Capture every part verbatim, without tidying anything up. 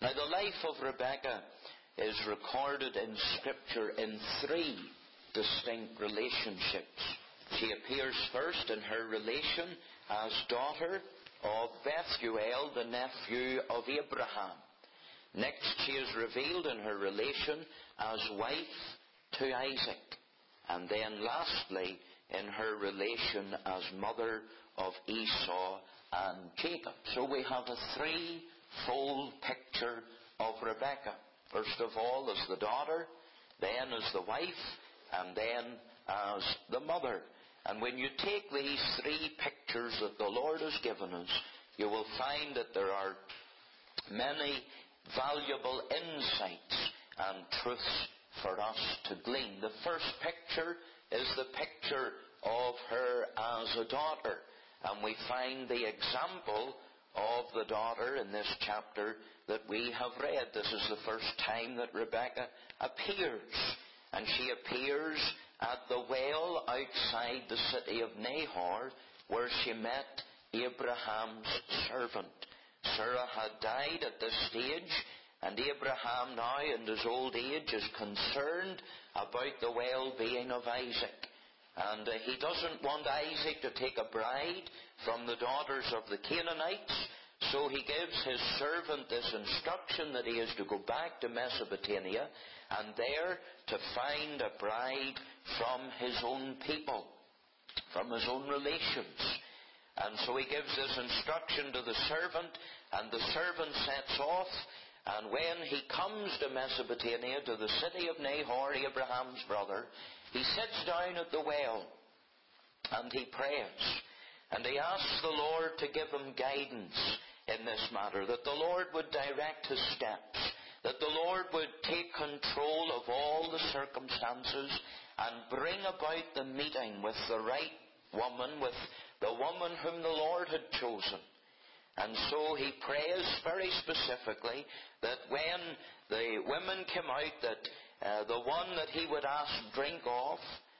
Now, the life of Rebekah is recorded in Scripture in three distinct relationships. She appears first in her relation as daughter of Bethuel, the nephew of Abraham. Next, she is revealed in her relation as wife to Isaac. And then lastly, in her relation as mother of Esau and Jacob. So we have a threefold picture of Rebekah. First of all as the daughter, then as the wife, and then as the mother. And when you take these three pictures that the Lord has given us, you will find that there are many valuable insights and truths for us to glean. The first picture is the picture of her as a daughter. And we find the example of the daughter in this chapter that we have read. This is the first time that Rebekah appears. And she appears at the well outside the city of Nahor, where she met Abraham's servant. Sarah had died at this stage, and Abraham now in his old age is concerned about the well-being of Isaac. And uh, he doesn't want Isaac to take a bride from the daughters of the Canaanites, so he gives his servant this instruction that he is to go back to Mesopotamia and there to find a bride from his own people, from his own relations. And so he gives this instruction to the servant, and the servant sets off. And when he comes to Mesopotamia, to the city of Nahor, Abraham's brother, he sits down at the well and he prays. And he asks the Lord to give him guidance in this matter, that the Lord would direct his steps, that the Lord would take control of all the circumstances and bring about the meeting with the right woman, with the woman whom the Lord had chosen. And so he prays very specifically that when the women came out, that uh, the one that he would ask drink of,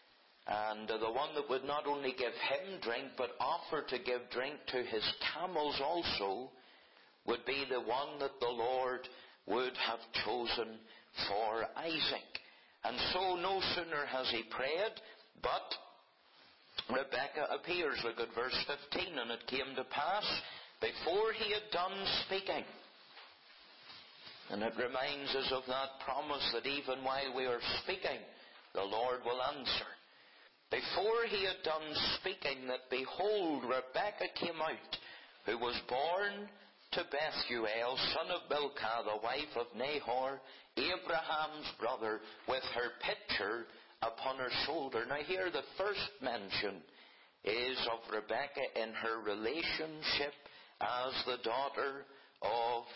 and uh, the one that would not only give him drink, but offer to give drink to his camels also, would be the one that the Lord would have chosen for Isaac. And so no sooner has he prayed, but Rebekah appears. Look at verse fifteen. And it came to pass, before he had done speaking. And it reminds us of that promise that even while we are speaking, the Lord will answer. Before he had done speaking, that behold, Rebekah came out, who was born to Bethuel, son of Milcah, the wife of Nahor, Abraham's brother, with her pitcher upon her shoulder. Now here the first mention is of Rebekah in her relationship as the daughter of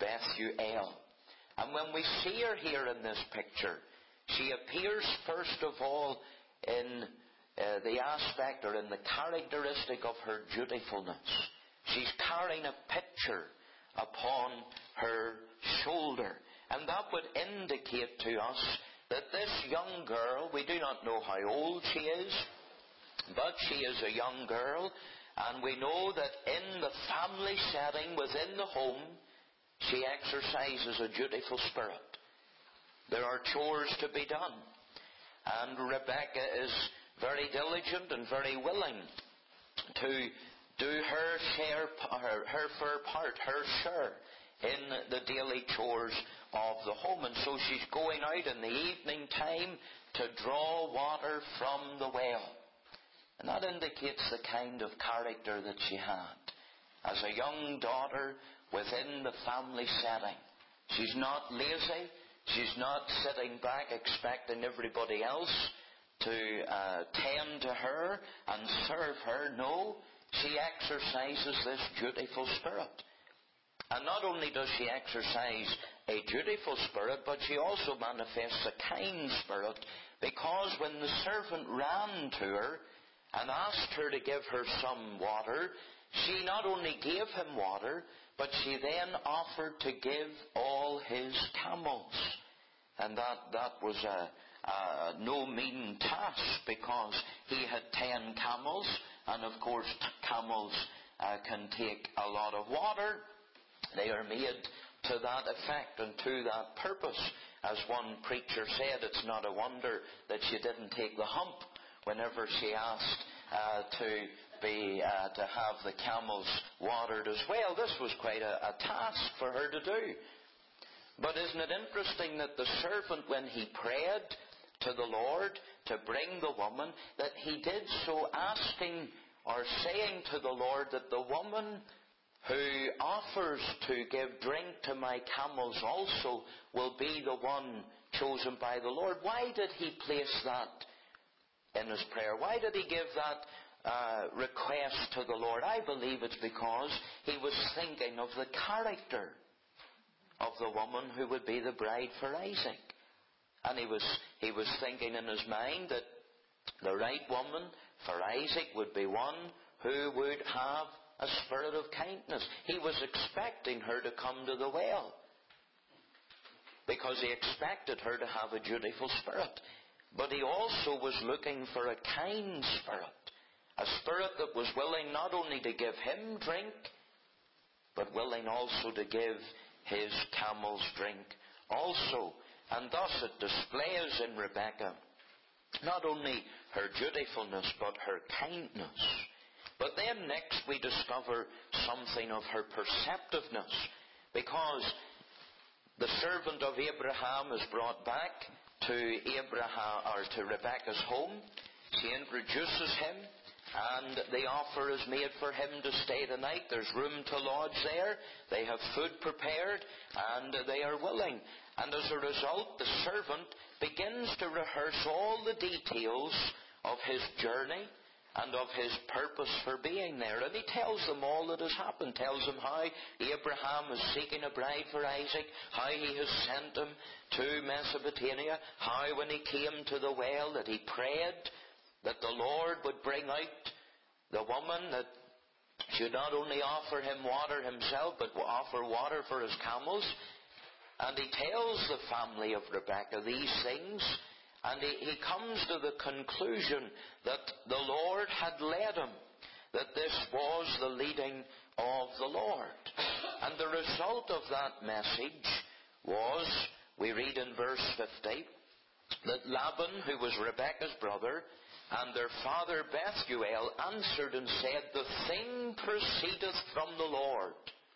Bethuel. And when we see her here in this picture, she appears first of all in uh, the aspect or in the characteristic of her dutifulness. She's carrying a pitcher upon her shoulder. And that would indicate to us that this young girl, we do not know how old she is, but she is a young girl. And we know that in the family setting, within the home, she exercises a dutiful spirit. There are chores to be done. And Rebekah is very diligent and very willing to do her share, her, her fair part, her share in the daily chores of the home. And so she's going out in the evening time to draw water from the well. And that indicates the kind of character that she had. As a young daughter within the family setting. She's not lazy. She's not sitting back expecting everybody else to uh, tend to her and serve her. No, she exercises this dutiful spirit. And not only does she exercise a dutiful spirit, but she also manifests a kind spirit, because when the servant ran to her and asked her to give her some water, she not only gave him water, but she then offered to give all his camels. And that, that was a, a no mean task, because he had ten camels, and of course camels uh, can take a lot of water. They are made to that effect and to that purpose. As one preacher said, it's not a wonder that she didn't take the hump whenever she asked uh, to be uh, to have the camels watered as well. This was quite a, a task for her to do. But isn't it interesting that the servant, when he prayed to the Lord to bring the woman, that he did so asking or saying to the Lord that the woman who offers to give drink to my camels also will be the one chosen by the Lord. Why did he place that in his prayer? Why did he give that uh, request to the Lord? I believe it's because he was thinking of the character of the woman who would be the bride for Isaac. And he was, he was thinking in his mind that the right woman for Isaac would be one who would have a spirit of kindness. He was expecting her to come to the well because he expected her to have a dutiful spirit. But he also was looking for a kind spirit, a spirit that was willing not only to give him drink, but willing also to give his camels drink also. And thus it displays in Rebekah not only her dutifulness, but her kindness. But then next we discover something of her perceptiveness, because the servant of Abraham is brought back to Abraham or to Rebekah's home. She introduces him, and the offer is made for him to stay the night. There's room to lodge there. They have food prepared, and they are willing. And as a result, the servant begins to rehearse all the details of his journey and of his purpose for being there. And he tells them all that has happened. Tells them how Abraham is seeking a bride for Isaac, how he has sent him to Mesopotamia, how when he came to the well that he prayed that the Lord would bring out the woman that should not only offer him water himself, but offer water for his camels. And he tells the family of Rebekah these things, and he, he comes to the conclusion that the Lord had led him, that this was the leading of the Lord. And the result of that message was, we read in verse fifty, that Laban, who was Rebekah's brother, and their father Bethuel answered and said, the thing proceedeth from the Lord.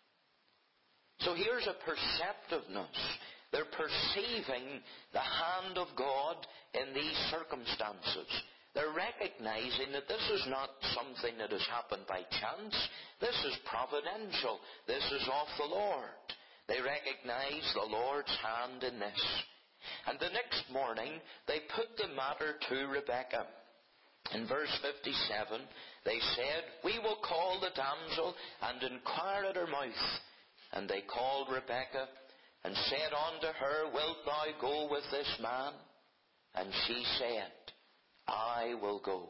So here's a perceptiveness. They're perceiving the hand of God in these circumstances. They're recognizing that this is not something that has happened by chance. This is providential. This is of the Lord. They recognize the Lord's hand in this. And the next morning, they put the matter to Rebekah. In verse fifty-seven, they said, we will call the damsel and inquire at her mouth. And they called Rebekah and said unto her, wilt thou go with this man? And she said, I will go.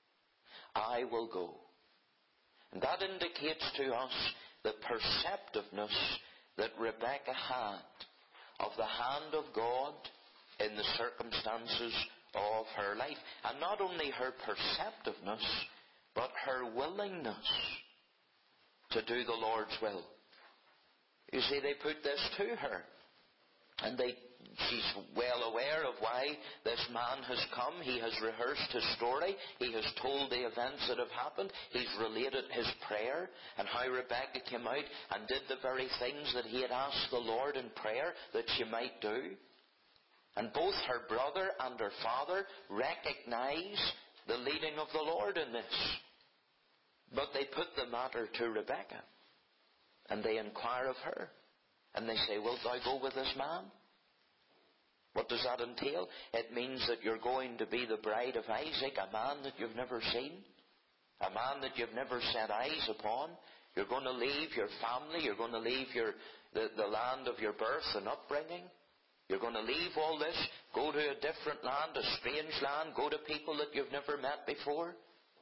I will go. And that indicates to us the perceptiveness that Rebekah had of the hand of God in the circumstances of her life. And not only her perceptiveness, but her willingness to do the Lord's will. You see, they put this to her. And they, she's well aware of why this man has come. He has rehearsed his story. He has told the events that have happened. He's related his prayer and how Rebekah came out and did the very things that he had asked the Lord in prayer that she might do. And both her brother and her father recognize the leading of the Lord in this. But they put the matter to Rebekah. And they inquire of her. And they say, wilt thou go with this man? What does that entail? It means that you're going to be the bride of Isaac, a man that you've never seen, a man that you've never set eyes upon. You're going to leave your family. You're going to leave your the, the land of your birth and upbringing. You're going to leave all this, go to a different land, a strange land, go to people that you've never met before.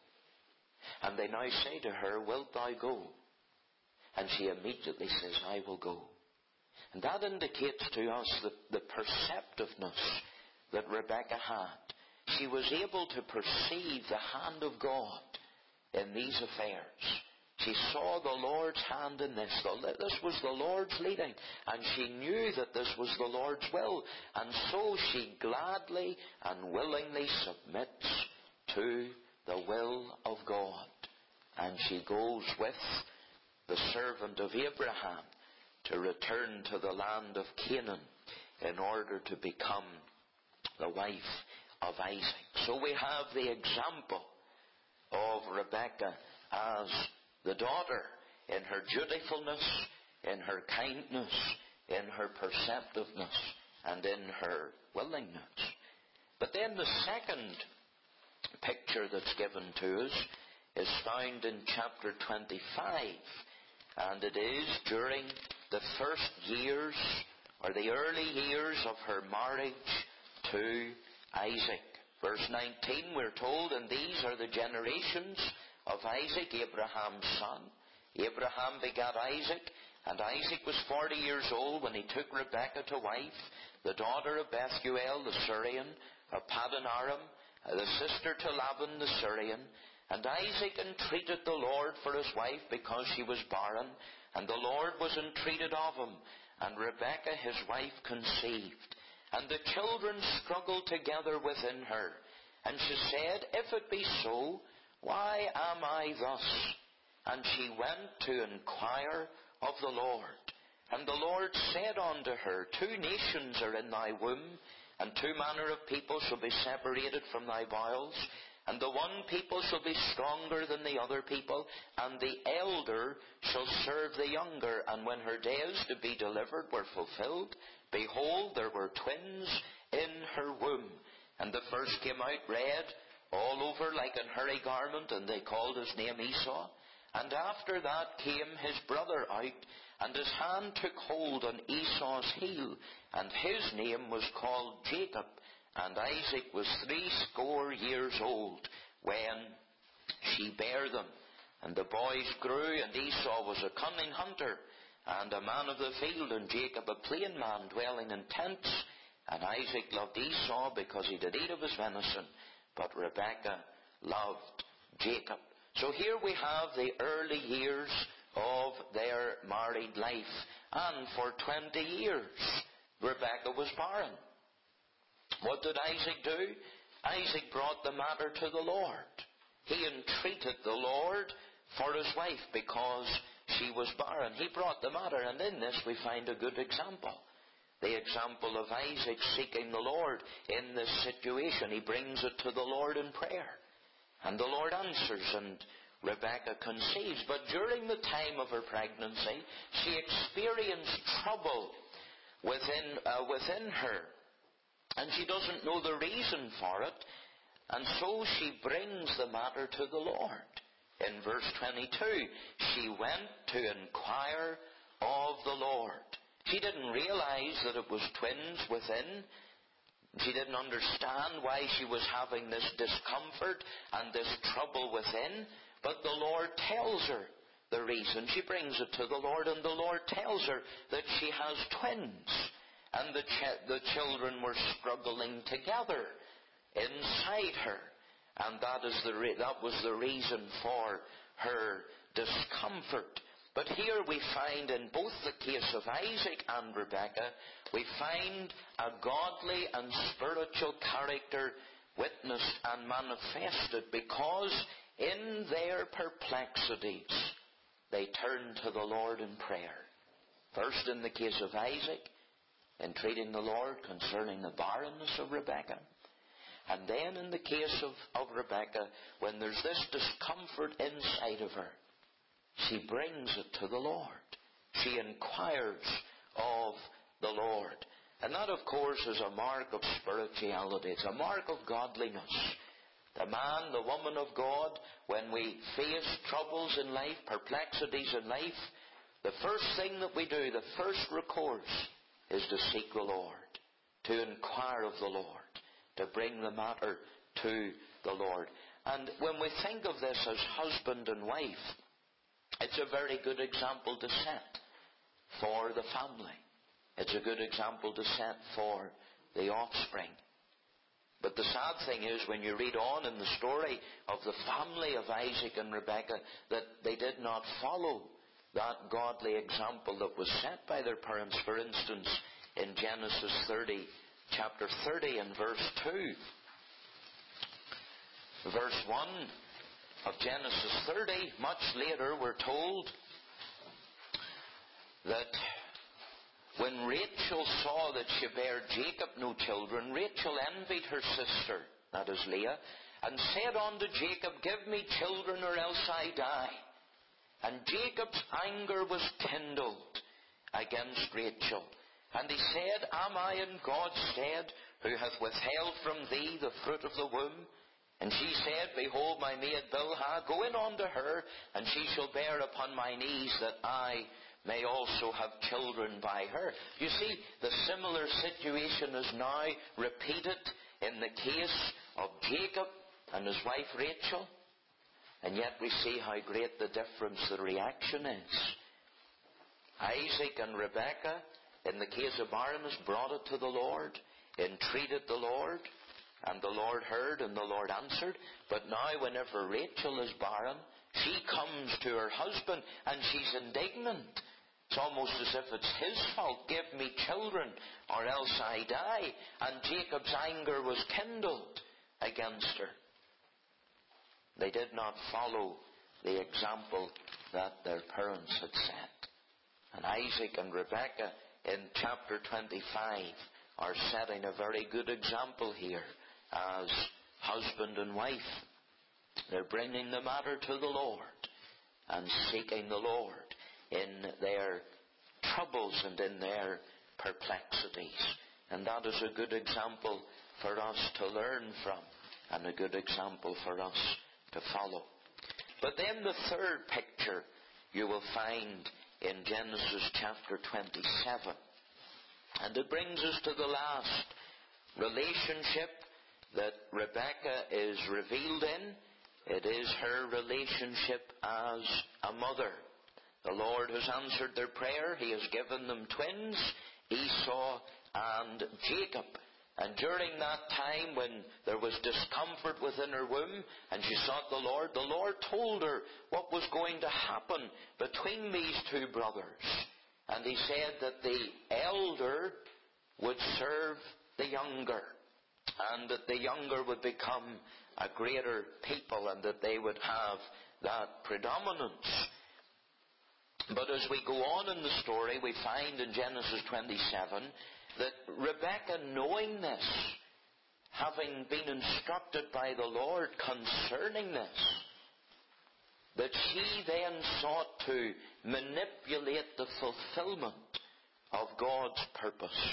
And they now say to her, wilt thou go? And she immediately says, I will go. And that indicates to us the, the perceptiveness that Rebekah had. She was able to perceive the hand of God in these affairs. She saw the Lord's hand in this. This was the Lord's leading. And she knew that this was the Lord's will. And so she gladly and willingly submits to the will of God. And she goes with the servant of Abraham to return to the land of Canaan in order to become the wife of Isaac. So we have the example of Rebekah as the daughter in her dutifulness, in her kindness, in her perceptiveness, and in her willingness. But then the second picture that's given to us is found in chapter twenty-five, and it is during the first years or the early years of her marriage to Isaac. Verse nineteen, we're told, and these are the generations of Isaac, Abraham's son. Abraham begat Isaac, and Isaac was forty years old when he took Rebekah to wife, the daughter of Bethuel the Syrian, of Paddan Aram, the sister to Laban the Syrian. And Isaac entreated the Lord for his wife because she was barren, and the Lord was entreated of him. And Rebekah his wife conceived, and the children struggled together within her. And she said, If it be so, why am I thus? And she went to inquire of the Lord. And the Lord said unto her, Two nations are in thy womb, and two manner of people shall be separated from thy bowels. And the one people shall be stronger than the other people, and the elder shall serve the younger. And when her days to be delivered were fulfilled, behold, there were twins in her womb. And the first came out red, all over like an hairy garment, and they called his name Esau. And after that came his brother out, and his hand took hold on Esau's heel, and his name was called Jacob. And Isaac was threescore years old when she bare them. And the boys grew, and Esau was a cunning hunter, and a man of the field, and Jacob a plain man, dwelling in tents. And Isaac loved Esau because he did eat of his venison, but Rebekah loved Jacob. So here we have the early years of their married life. And for twenty years, Rebekah was barren. What did Isaac do? Isaac brought the matter to the Lord. He entreated the Lord for his wife because she was barren. He brought the matter, and in this we find a good example. The example of Isaac seeking the Lord in this situation. He brings it to the Lord in prayer, and the Lord answers, and Rebekah conceives. But during the time of her pregnancy, she experienced trouble within, uh, within her. And she doesn't know the reason for it. And so she brings the matter to the Lord. In verse twenty-two, she went to inquire of the Lord. She didn't realize that it was twins within. She didn't understand why she was having this discomfort and this trouble within. But the Lord tells her the reason. She brings it to the Lord, and the Lord tells her that she has twins. And the, ch- the children were struggling together inside her. And that, is the re- that was the reason for her discomfort. But here we find, in both the case of Isaac and Rebekah, we find a godly and spiritual character witnessed and manifested, because in their perplexities they turned to the Lord in prayer. First in the case of Isaac, entreating the Lord concerning the barrenness of Rebekah. And then in the case of, of Rebekah, when there's this discomfort inside of her, she brings it to the Lord. She inquires of the Lord. And that, of course, is a mark of spirituality. It's a mark of godliness. The man, the woman of God, when we face troubles in life, perplexities in life, the first thing that we do, the first recourse, is to seek the Lord, to inquire of the Lord, to bring the matter to the Lord. And when we think of this as husband and wife, it's a very good example to set for the family. It's a good example to set for the offspring. But the sad thing is, when you read on in the story of the family of Isaac and Rebekah, that they did not follow that godly example that was set by their parents. For instance, in Genesis thirty, chapter thirty and verse two. Verse one of Genesis thirty, much later we're told that when Rachel saw that she bare Jacob no children, Rachel envied her sister, that is Leah, and said unto Jacob, Give me children, or else I die. And Jacob's anger was kindled against Rachel. And he said, Am I in God's stead, who hath withheld from thee the fruit of the womb? And she said, Behold, my maid Bilhah, go in unto her, and she shall bear upon my knees, that I may also have children by her. You see, the similar situation is now repeated in the case of Jacob and his wife Rachel. And yet we see how great the difference, the reaction is. Isaac and Rebekah, in the case of barrenness, brought it to the Lord, entreated the Lord, and the Lord heard and the Lord answered. But now whenever Rachel is barren, she comes to her husband and she's indignant. It's almost as if it's his fault. Give me children, or else I die. And Jacob's anger was kindled against her. They did not follow the example that their parents had set. And Isaac and Rebekah in chapter twenty-five are setting a very good example here as husband and wife. They're bringing the matter to the Lord and seeking the Lord in their troubles and in their perplexities. And that is a good example for us to learn from, and a good example for us to follow. But then the third picture you will find in Genesis chapter twenty-seven. And it brings us to the last relationship that Rebekah is revealed in. It is her relationship as a mother. The Lord has answered their prayer. He has given them twins, Esau and Jacob. And during that time when there was discomfort within her womb and she sought the Lord, the Lord told her what was going to happen between these two brothers. And He said that the elder would serve the younger, and that the younger would become a greater people, and that they would have that predominance. But as we go on in the story, we find in Genesis twenty-seven that Rebekah, knowing this, having been instructed by the Lord concerning this, that she then sought to manipulate the fulfillment of God's purpose.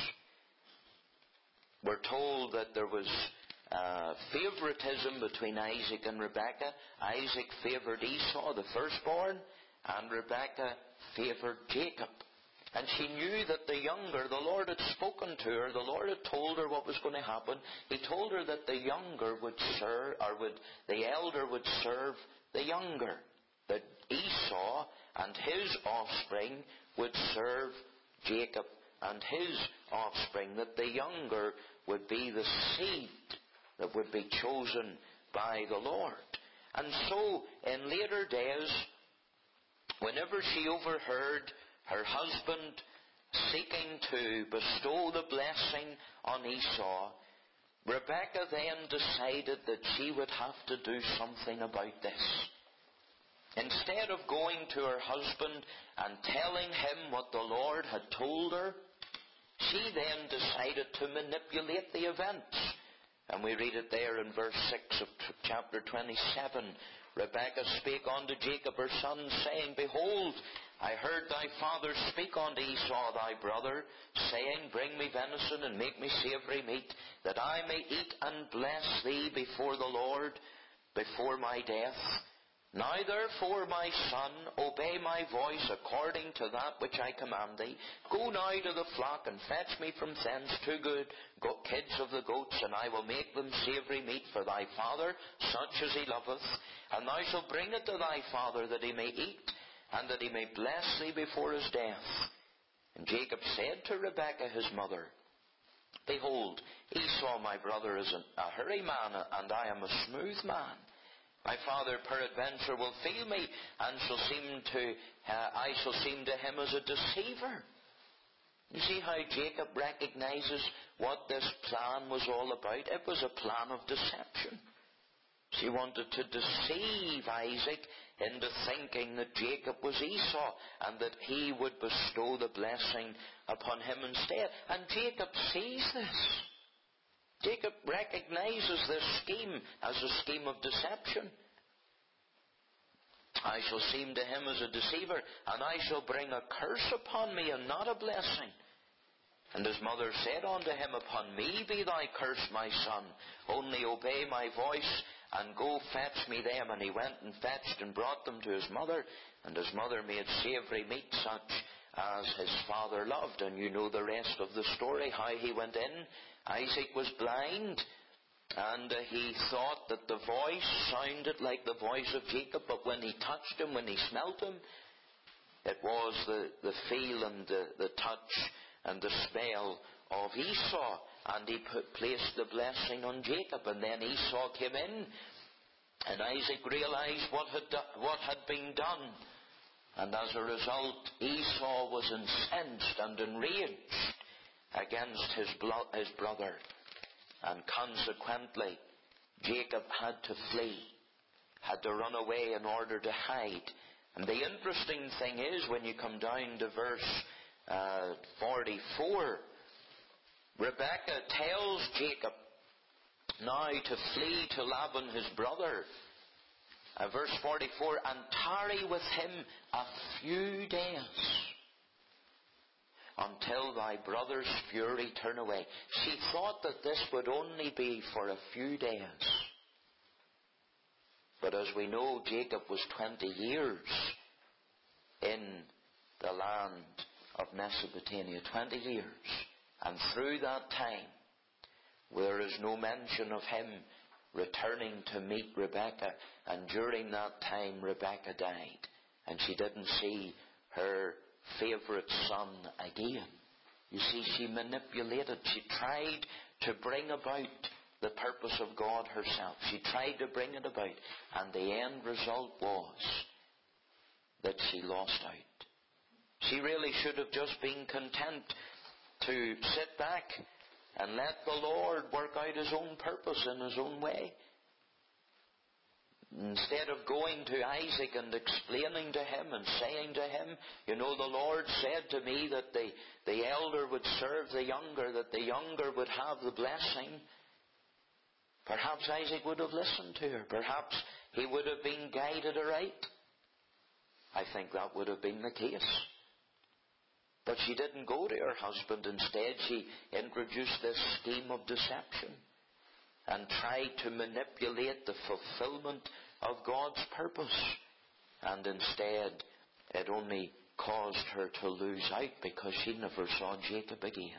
We're told that there was uh, favoritism between Isaac and Rebekah. Isaac favored Esau, the firstborn, and Rebekah favored Jacob. And she knew that the younger, the Lord had spoken to her, the Lord had told her what was going to happen. He told her that the younger would serve, or would, the elder would serve the younger. That Esau and his offspring would serve Jacob and his offspring. That the younger would be the seed that would be chosen by the Lord. And so, in later days, whenever she overheard her husband seeking to bestow the blessing on Esau, Rebekah then decided that she would have to do something about this. Instead of going to her husband and telling him what the Lord had told her, she then decided to manipulate the events. And we read it there in verse six of chapter twenty-seven. Rebekah spake unto Jacob her son, saying, Behold, I heard thy father speak unto Esau thy brother, saying, Bring me venison and make me savoury meat, that I may eat and bless thee before the Lord, before my death. Now therefore, my son, obey my voice according to that which I command thee. Go now to the flock, and fetch me from thence two good go- kids of the goats, and I will make them savoury meat for thy father, such as he loveth. And thou shalt bring it to thy father, that he may eat, and that he may bless thee before his death. And Jacob said to Rebekah his mother, Behold, Esau my brother is a hairy man, and I am a smooth man. My father peradventure will feel me, and shall seem to, uh, I shall seem to him as a deceiver. You see how Jacob recognizes what this plan was all about? It was a plan of deception. She wanted to deceive Isaac into thinking that Jacob was Esau, and that he would bestow the blessing upon him instead. And Jacob sees this. Jacob recognizes this scheme as a scheme of deception. I shall seem to him as a deceiver, and I shall bring a curse upon me, and not a blessing. And his mother said unto him, Upon me be thy curse, my son. Only obey my voice, and go fetch me them. And he went and fetched and brought them to his mother. And his mother made savoury meat, such as his father loved. And you know the rest of the story, how he went in. Isaac was blind, and uh, he thought that the voice sounded like the voice of Jacob. But when he touched him, when he smelt him, it was the, the feel and the, the touch and the smell of Esau. And he put, placed the blessing on Jacob. And then Esau came in, and Isaac realized what had, do, what had been done. And as a result, Esau was incensed and enraged against his, blo- his brother. And consequently, Jacob had to flee, had to run away in order to hide. And the interesting thing is, when you come down to verse uh, forty-four, Rebekah tells Jacob now to flee to Laban his brother. Uh, verse forty-four, and tarry with him a few days, until thy brother's fury turn away. She thought that this would only be for a few days. But as we know, Jacob was twenty years in the land of Mesopotamia. twenty years. And through that time, there is no mention of him returning to meet Rebekah. And during that time, Rebekah died. And she didn't see her favourite son again. You see, she manipulated. She tried to bring about the purpose of God herself. She tried to bring it about. And the end result was that she lost out. She really should have just been content to sit back and let the Lord work out his own purpose in his own way. Instead of going to Isaac and explaining to him and saying to him, you know, the Lord said to me that the, the elder would serve the younger, that the younger would have the blessing. Perhaps Isaac would have listened to her. Perhaps he would have been guided aright. I think that would have been the case. But she didn't go to her husband. Instead, she introduced this scheme of deception and tried to manipulate the fulfillment of God's purpose. And instead, it only caused her to lose out, because she never saw Jacob again.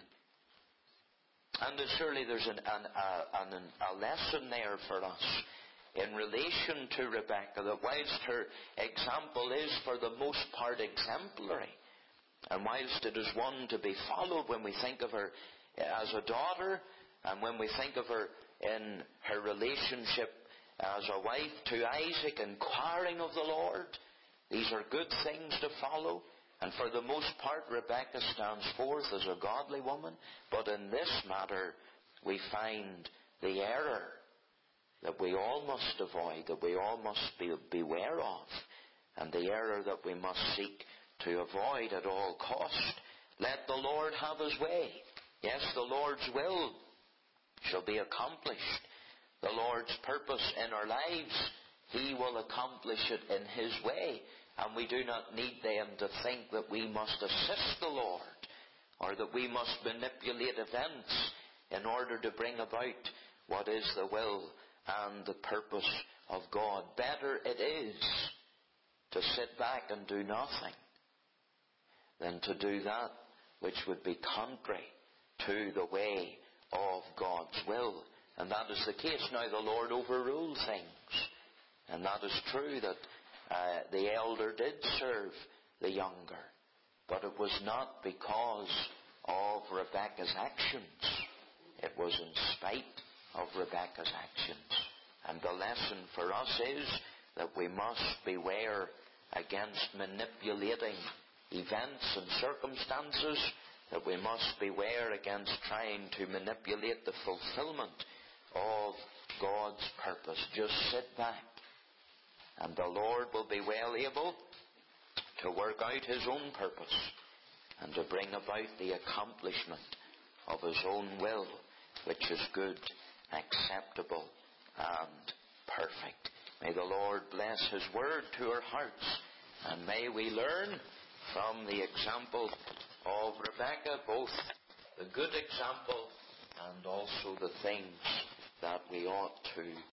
And surely there's an, an, a, an, a lesson there for us in relation to Rebekah, that whilst her example is for the most part exemplary, and whilst it is one to be followed when we think of her as a daughter, and when we think of her in her relationship as a wife to Isaac, inquiring of the Lord, these are good things to follow. And for the most part, Rebekah stands forth as a godly woman. But in this matter, we find the error that we all must avoid, that we all must be beware of, and the error that we must seek to avoid at all cost. Let the Lord have his way. Yes, the Lord's will shall be accomplished. The Lord's purpose in our lives, he will accomplish it in his way. And we do not need then to think that we must assist the Lord, or that we must manipulate events in order to bring about what is the will and the purpose of God. Better it is to sit back and do nothing than to do that which would be contrary to the way of God's will. And that is the case. Now the Lord overruled things. And that is true, that uh, the elder did serve the younger. But it was not because of Rebekah's actions. It was in spite of Rebekah's actions. And the lesson for us is that we must beware against manipulating events and circumstances, that we must beware against trying to manipulate the fulfillment of God's purpose. Just sit back, and the Lord will be well able to work out His own purpose and to bring about the accomplishment of His own will, which is good, acceptable, and perfect. May the Lord bless His word to our hearts, and may we learn from the example of Rebekah, both the good example and also the things that we ought to